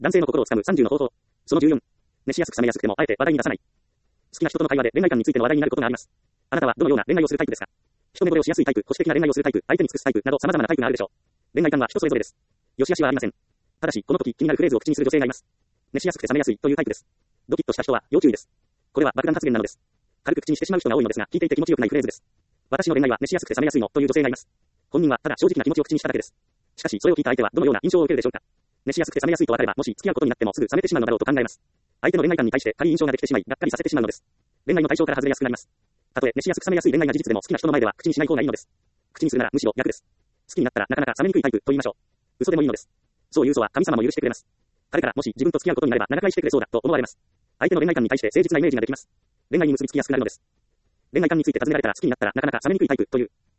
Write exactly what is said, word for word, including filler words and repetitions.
男性の心をつかむさんじゅうの方法。そのじゅうよん。熱しやすく冷めやすくてもあえて話題に出さない。好きな人との会話で恋愛観についての話題になることがあります。あなたはどのような恋愛をするタイプですか？一目惚れをしやすいタイプ、保守的な恋愛をするタイプ、相手に尽くすタイプなど様々なタイプがあるでしょう。恋愛観は人それぞれです。良し悪しはありません。ただし、この時気になるフレーズを口にする女性がいます。熱しやすくて冷めやすいというタイプです。ドキッとした人は要注意です。これは爆弾発言なのです。軽く口にしてしまう人が多いのですが、聞いていて気持ちよくないフレーズです。私の恋愛は熱しやすくて冷めやすいのという女性がいます。本人はただ正直な気持ちを口にしただけです。しかし、それを聞いた相手はどのような印象を受けるでしょうか。熱しやすくて冷めやすいと分かれば、もし付き合うことになってもすぐ冷めてしまうのだろうと考えます。相手の恋愛観に対して軽い印象ができてしまい、がっかりさせてしまうのです。恋愛の対象から外れやすくなります。たとえ熱しやすく冷めやすい恋愛が事実でも好きな人の前では口にしない方がいいのです。口にするならむしろ逆です。好きになったらなかなか冷めにくいタイプと言いましょう。嘘でもいいのです。そういう嘘は神様も許してくれます。彼からもし自分と付き合うことになれば長く愛してくれそうだと思われます。相手の恋愛観に対して誠実なイメージができます。恋愛に結びつきやすくなるのです。恋愛観について尋ねられたら好きになったらなかなか冷めにくいタイプという